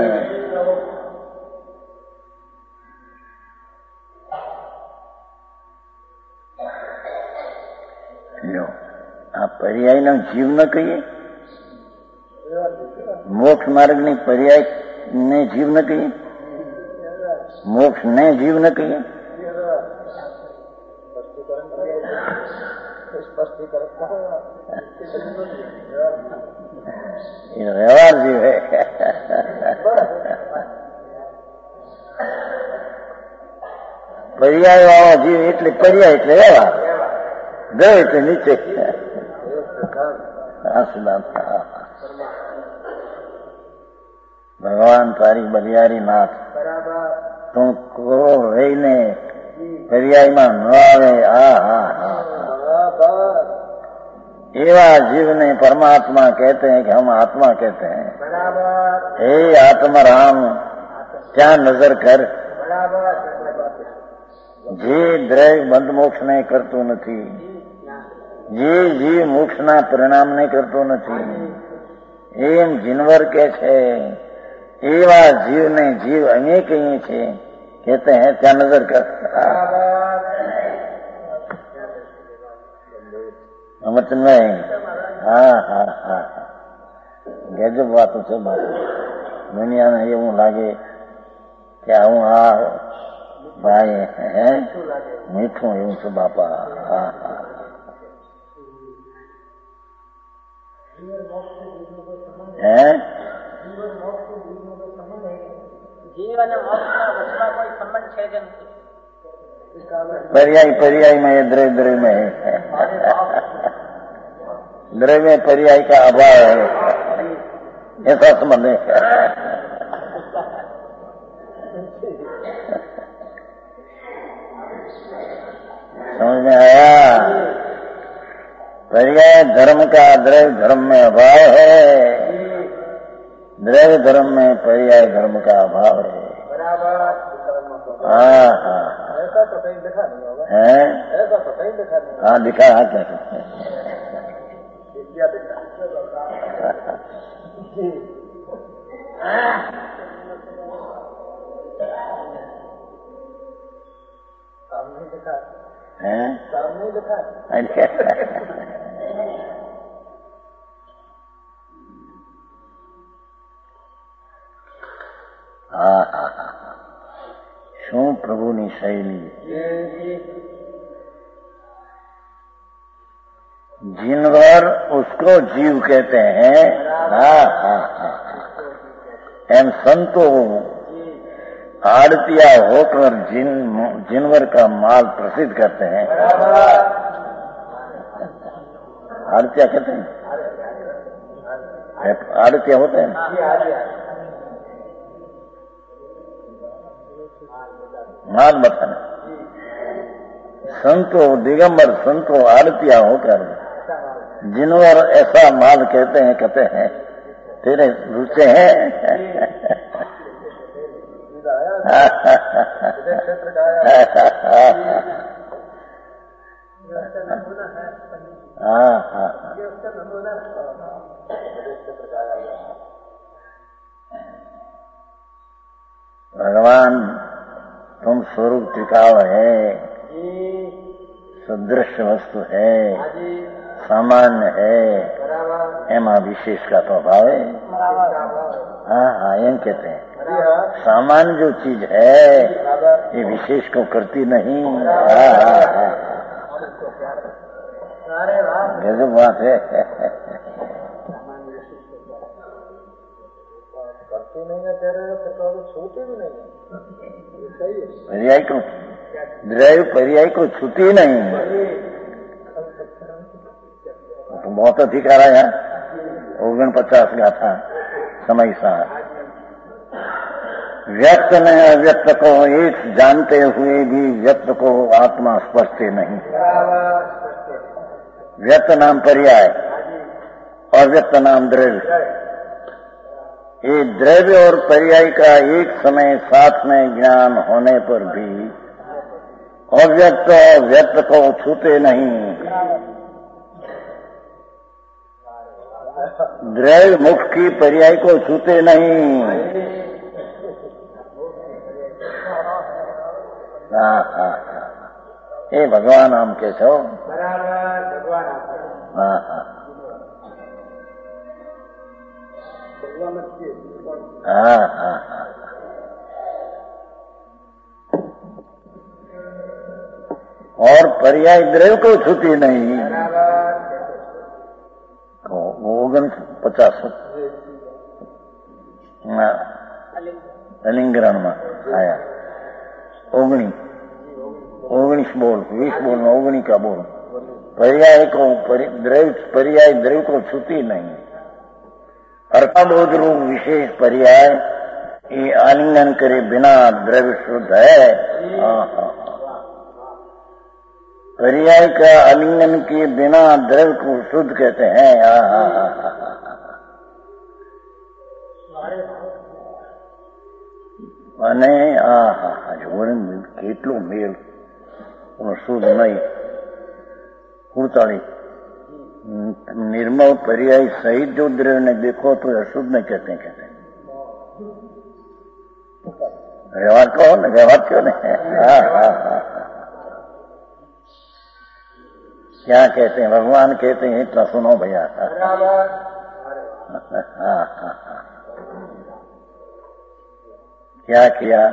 लो आ पर्याय न जीव न कहिए, मोक्ष मार्ग ने पर्याय ने जीव न कहिए, मोक्ष ने जीव न कहिए। ये व्यवहार जीव है। पर्याय वाला जीव એટલે पर्याय એટલે વ્યવહાર, ગયો એટલે નીચે। ભગવાન તારી બલિયારી નાથ, તું કો રહીને પર્યાયમાં ન આવે। આ હા હા એવા जीवने परमात्मा कहते हैं कि हम आत्मा कहते हैं। हे आत्मा राम, क्या नजर कर, જે દ્રવ્ય બંધ મોક્ષ ને કરતો નથી, જે જીવ મોક્ષના પરિણામને કરતો નથી, એમ જીનવર કે છે। એવા જીવને જીવ અમે કહીએ છીએ, कहते हैं क्या नजर कर। સમજ નહીં? હા હા હા ગજબ વાતો છે બાપુ। દુનિયાને એવું લાગે કે આવું આ ભાઈ હે મીઠું એવું છે બાપા। હા હા હે જીવ અને મોક્ષના વચમાં કોઈ સંબંધ છે જ નથી। पर्याय पर्याय में है, द्रव्य द्रव्य में है। द्रव्य में पर्याय का अभाव है, ऐसा संबंध है। समझ में आया? पर्याय धर्म का द्रव्य धर्म में अभाव है, द्रव्य धर्म में पर्याय धर्म का अभाव है। हाँ हाँ ऐसा तो कहीं दिखा नहीं होगा। है ऐसा तो कहीं दिखा नहीं होगा। हाँ दिखा है क्या सामने दिखा है? सामने दिखा। हाँ हाँ हाँ શું પ્રભુની શૈલી। जिनवर उसको जीव कहते हैं। हाँ हाँ हाँ एम संतो आड़तिया होकर जिन जिनवर का माल प्रसिद्ध करते हैं। आड़तिया कहते हैं, आड़तिया होते हैं। माल बताना संतो दिगंबर संतो आड़तिया होकर जिनवर ऐसा माल कहते हैं, कहते हैं तेरे रुचे हैं। हाँ हाँ भगवान तुम स्वरूप टिकाव है, सदृश वस्तु है, सामान्य है, एमा विशेष का तो अभाव है। हाँ हाँ एम कहते हैं, सामान्य जो चीज है ये विशेष को करती नहीं। हाँ हाँ हाँ गजब बात है। करते नहीं है कह रहे हो तो छूते भी नहीं है। पर्याय को द्रव्य पर्याय को छूती नहीं, तो बहुत अधिकार है। ओगन पचास गाथा समय सा व्यक्त ने अव्यक्त को एक जानते हुए भी व्यक्त को आत्मा स्पष्ट नहीं। व्यक्त नाम पर्याय और व्यक्त नाम द्रव्य। ये द्रव्य और पर्याय का एक समय साथ में ज्ञान होने पर भी अव्यक्त व्यक्त को छूते नहीं। द्रव्य मुख की पर्याय को छूते नहीं। हाँ हाँ ये भगवान आम के छो। हाँ हाँ हाँ हाँ हाँ और पर्याय द्रव्य को छूती नहीं। ओगन पचास अलिंगरण में आया। ओगणी ओगनीस बोल बीस बोल में ओगणी का बोल। पर्याय को द्रव्य पर्याय द्रव्य को छूती नहीं। अर्थाबोध रूप विशेष पर्याय ये आलिंगन करे बिना द्रव्य शुद्ध है। पर्याय का आलिंगन के बिना द्रव्य को शुद्ध कहते हैं। અને આ જોડે કેટલો મેળ શુદ્ધ નહીં ઉડતાળી निर्मल पर्याय सहित जो द्रव्य ने देखो तो अशुद्ध नहीं कहते कहते व्यवहार कहो ना व्यवहार क्यों नहीं। हाँ हाँ हाँ क्या कहते हैं भगवान कहते हैं इतना सुनो भैया। हाँ हाँ हाँ क्या किया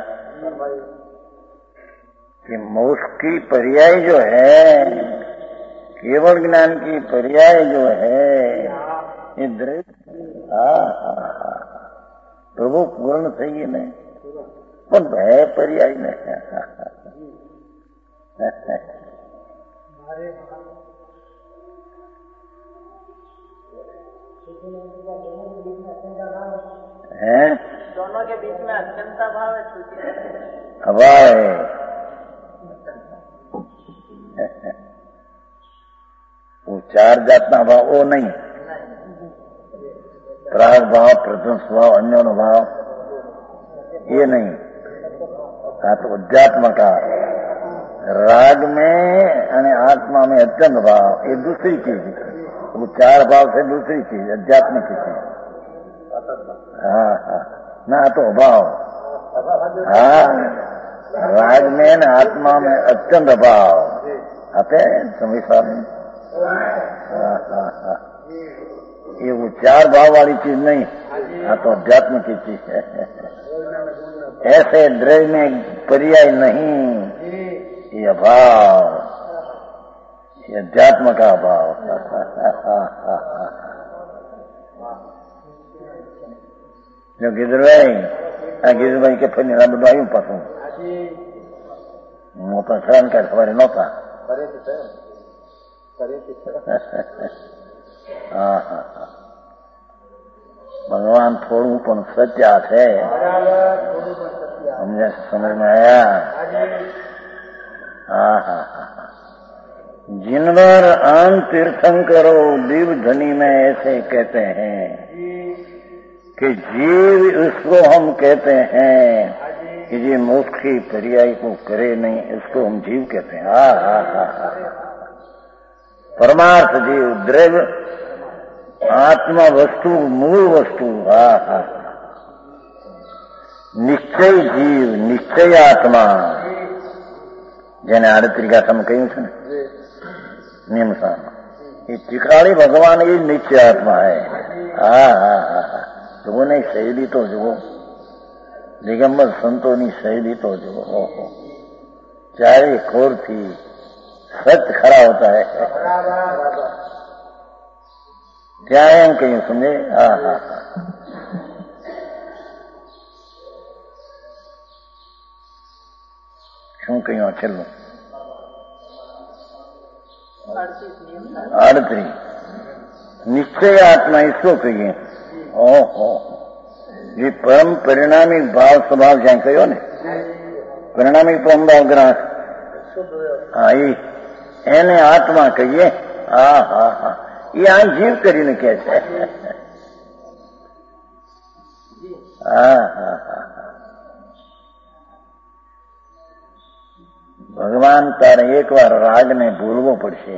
कि मोक्ष की पर्याय जो है केवल ज्ञान की पर्याय जो है ये दृश्य। हाँ हाँ हाँ प्रभु पूर्ण सही नहीं पर भय पर्याय नहीं। है दोनों के बीच में अत्यंता भाव है। हवा है वो चार जातना भाव वो नहीं। प्राग भाव प्रध्वंस भाव अन्योन भाव ये नहीं। हाँ तो अध्यात्म का राग में यानी आत्मा में अत्यंत भाव ये दूसरी चीज है। वो चार भाव से दूसरी चीज अध्यात्म की चीज। हाँ हाँ ना तो भाव। हाँ राग में न आत्मा में अत्यंत भाव आते समय सामने। हाँ हाँ हाँ ये वो चार भाव वाली चीज नहीं। हाँ तो अध्यात्म की चीज है। ऐसे द्रव्य में पर्याय नहीं ये अभाव ये अध्यात्म का अभाव। जो गिदर भाई गिदर भाई के फनी ना बतायू पासूं मोटा सहन कर सवारे नौता। हाँ हाँ हाँ भगवान थोड़ू पण सच्चा है। हमने समझ में आया। हाँ हाँ हाँ जिनवर आन तीर्थंकरो दिव धनी में ऐसे कहते हैं कि जीव इसको हम कहते हैं कि ये मोक्ष की पर्याय को करे नहीं इसको हम जीव कहते हैं। हाँ हाँ हाँ हाँ परमार्थ जीव द्रव्य आत्मा वस्तु मूल वस्तु। हाँ हाँ निश्चय जीव निश्चय आत्मा જેને આડત્રી ગાથામાં કહ્યું છે ને નિયમસામાં ये टिकाणी भगवान ये नित्य आत्मा है। हाँ हाँ हाँ हाँ जो नहीं शैली तो जो दिगंबर संतों ની शैली तो जो चारे खोर थी सत्य खड़ा होता है। क्या है हम कहीं सुने? हाँ हाँ हाँ શું કહ્યું છેલ્લું? આડત્રીસ નિશ્ચય આત્મા ઈશ્વર કહીએ. ઓહો, જે પરમ પરિણામી ભાવ સ્વભાવ જ્યાં કહ્યો ને, પરિણામી પરમ ભાવ ગ્રાસ, હા એ એને આત્મા કહીએ. હા હા હા એ આ જીવ કરીને કે છે. હા હા હા ભગવાન તારે એક વાર રાગને ભૂલવો પડશે,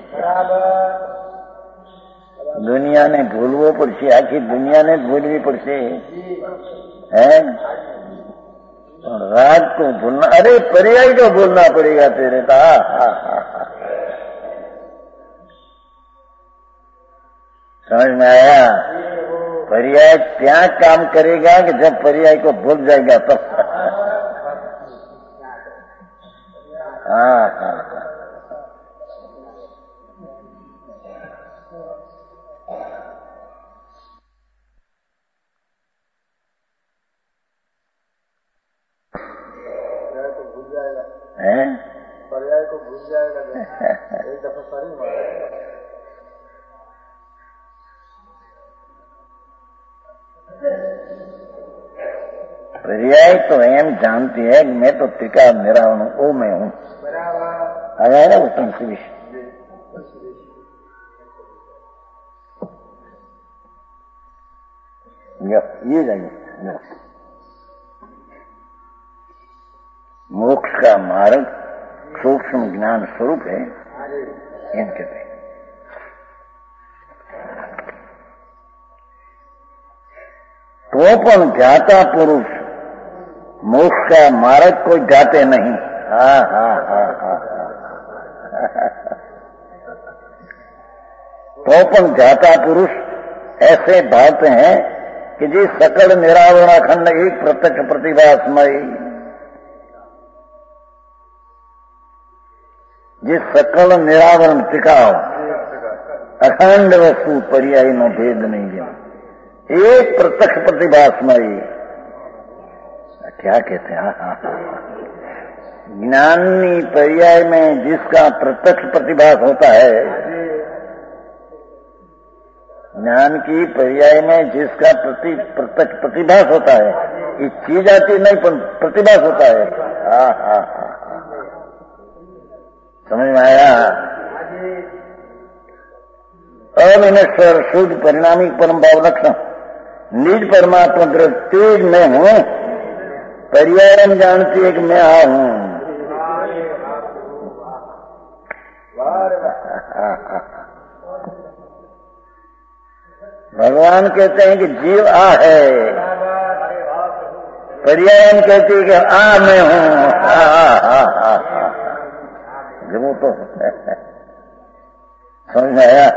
દુનિયાને ભૂલવો પડશે, આખી દુનિયાને જ ભૂલવી પડશે. હે राग को भूलना, अरे पर्याय को भूलना पड़ेगा तेरे का. हाँ हाँ हाँ समझ में आया? पर्याय क्या काम करेगा कि जब पर्याय को भूल जाएगा तो. हाँ हाँ हाँ हैं? पर्याय को भूल जाएगा. एक दफा सही मारेगा. पर्याय तो एम जानती है कि मैं तो टिका निरावण हूं, वो मैं हूं. बराबर आया ना उत्तम से विषय. ये जाइए, मोक्ष का मार्ग सूक्ष्म ज्ञान स्वरूप है इनके पे. तो पण जाता पुरुष मोक्ष का मार्ग को जाते नहीं. हाँ हाँ हाँ हाँ तो पण जाता पुरुष ऐसे भावते हैं कि जी सकल निरावरण अखंड एक प्रत्यक्ष प्रतिभासमय, जिस सकल निरावरण टिकाओ अखंड वस्तु पर्याय नो भेद नहीं है, एक प्रत्यक्ष प्रतिभासमय. क्या कहते हैं? हाँ हाँ ज्ञानी पर्याय में जिसका प्रत्यक्ष प्रतिभास होता है, ज्ञान की पर्याय में जिसका प्रति प्रत्यक्ष प्रतिभास होता है, ये चीज आती नहीं पर प्रतिभास होता है. हाँ हाँ हाँ समझ में आया? अविनश्वर शुद्ध परिणामी परम भाव लक्षण निज परमात्मा द्रव्य तेज में हूं. पर्याय जानती है कि मैं आ हूं. भगवान कहते हैं कि जीव आ है, पर्याय कहती है कि आ मैं हूं. हा हा हा हा वो तो समझ में आया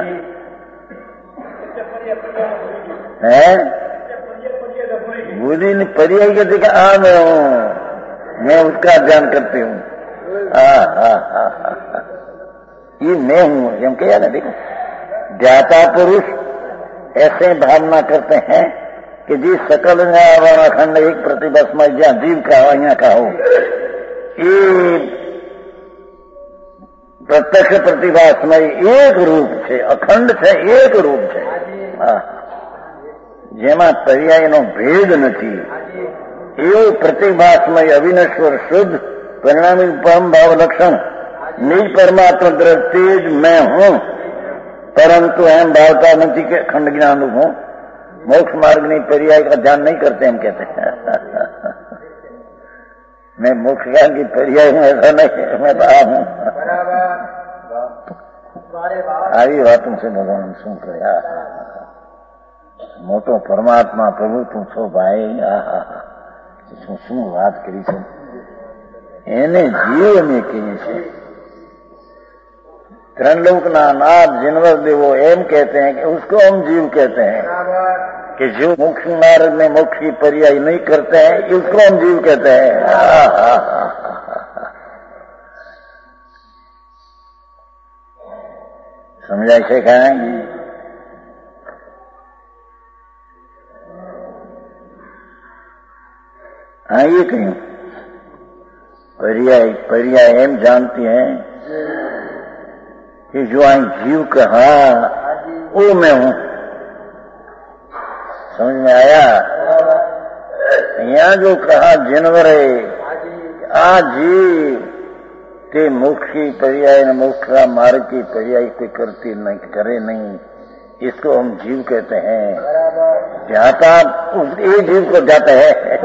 है? बुद्धि ने पर्याय के देखा आ मैं हूं, मैं उसका ध्यान करती हूँ. हाँ हाँ हाँ हाँ ये मैं हूँ हम कहा ना. देखो ज्ञाता पुरुष ऐसे भावना करते हैं कि जी सकल अखंड एक प्रतिभस्म जहाँ जीव का हो यहाँ का हो, ये प्रत्यक्ष प्रतिभासमय एक रूप છે, અખંડ છે, એક રૂપ છે. જેમાં પર્યાયનો ભેદ નથી, એવું પ્રતિભાસમય અવિનશ્વર શુદ્ધ પરિણામી પરમ ભાવ લક્ષણ નિજ પરમાત્મા દ્રવ્ય તેજ मैं हूं. परंतु एम भावता नहीं कि अखंड ज्ञान हूं. मोक्ष मार्ग नहीं पर्याय का ध्यान नहीं करते हम कहते हैं. मैं मोक्ष ज्ञान की पर्याय हूं ऐसा नहीं, मैं तो आ हूं. આવી વાતો છે ભગવાન શું કર્યા. મોટો પરમાત્મા પ્રભુ તું છો ભાઈ. શું શું વાત કરી છે. એને જીવ અમે કહીએ છીએ. त्रिलोकना नाथ जिनवर देवो एम कहते हैं कि उसको हम जीव कहते हैं. कि जो मोक्ष मार्ग में मोक्ष की पर्याय नहीं करते हैं उसको हम जीव कहते हैं. समझाई से खाएंगे। हाँ ये कहीं पर्याय पर्याय एम जानती हैं कि जो आई जीव कहा वो मैं हूं। समझ में आया? यहाँ जो कहा जानवर है आ जीव के मुख की पर्याय न मुख का मार्ग की पर्याय पे करती नहीं करे नहीं, इसको हम जीव कहते हैं। जाता उस एक जीव को जाता है।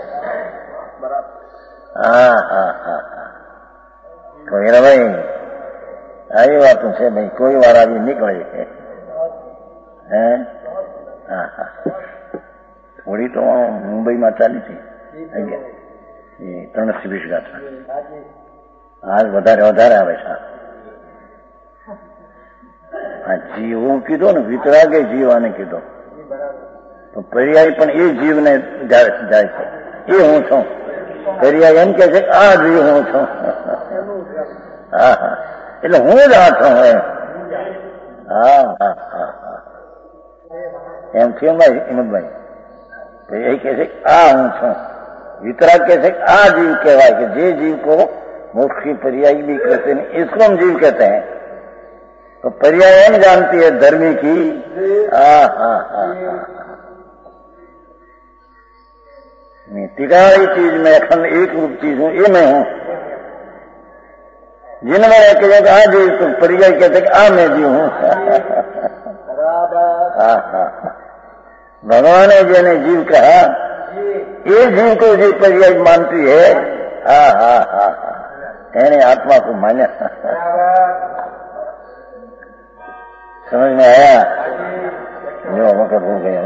हाँ हाँ हाँ हाँ कोई ना भाई आई बात तुमसे भाई कोई बार अभी निकले हैं। हाँ हाँ थोड़ी तो मुंबई में चाली थी ये त्रण बीस गाथा आज વધારે વધારે આવે છે। આ જીવો કીધો ને વિતરાગે જીવાને કીધો તો પર્યાય પણ એ જીવને જાય છે એ હું છું। પર્યાય એમ કે છે આ જીવ હું છું। હા હા એટલે હું જ આ છું એમ। હા હા હા હા એમ થયું ભાઈ હિંમતભાઈ એ કહે છે આ હું છું। વિતરાગ કહે છે આ જીવ કહેવાય કે જે जीव को मोक्ष की पर्याय भी कहते हैं, इसको हम जीव कहते हैं। तो पर्याय हम जानती है धर्मी की। हाँ हाँ हाँ तिगाड़ी चीज में अखंड एक रूप चीज हूं ये मैं हूं। जिनमें कहेगा आ जीव तो पर्याय कहते कि आ मैं जीव हूं। हाँ हाँ भगवान ने जिन्हें जीव कहा ये जीव को जीव पर्याय मानती है। हाँ हाँ हाँ हाँ એને आत्मा को मान्या। समझ में आया? जो मकर हो गया।